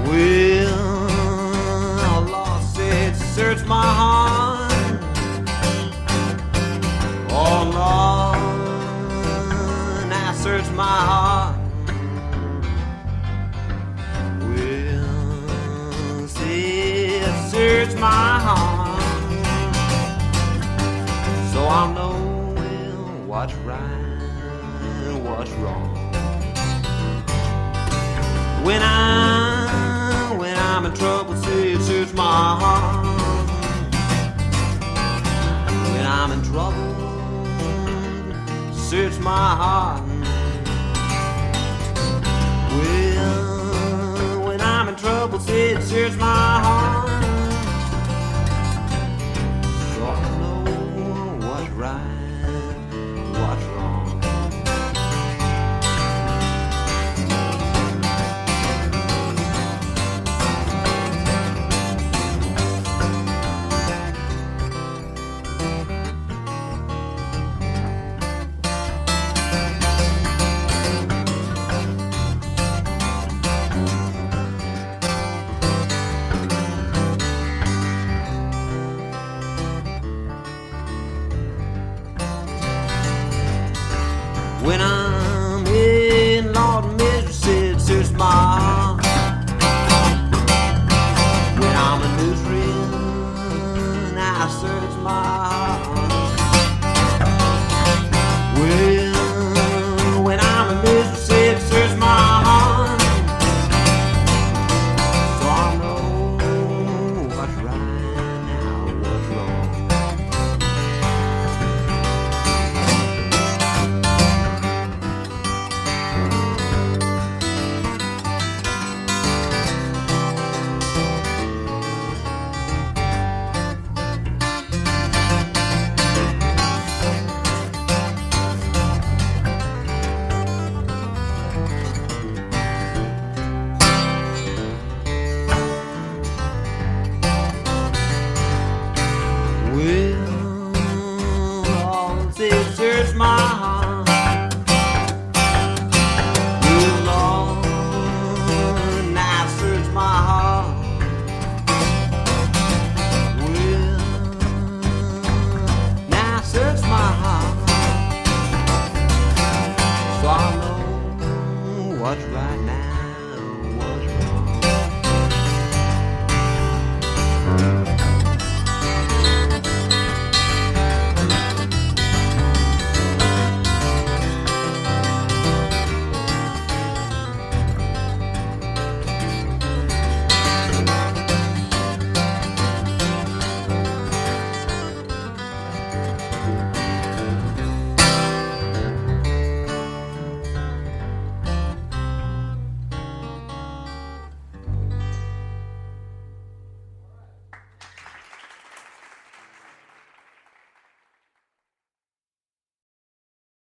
Well, Lord said, search my heart. Oh, Lord, now search my heart. Well, said, search my heart. So I'll know, well, what's right and what's wrong. When I'm in trouble, say, search my heart. When I'm in trouble, search my heart.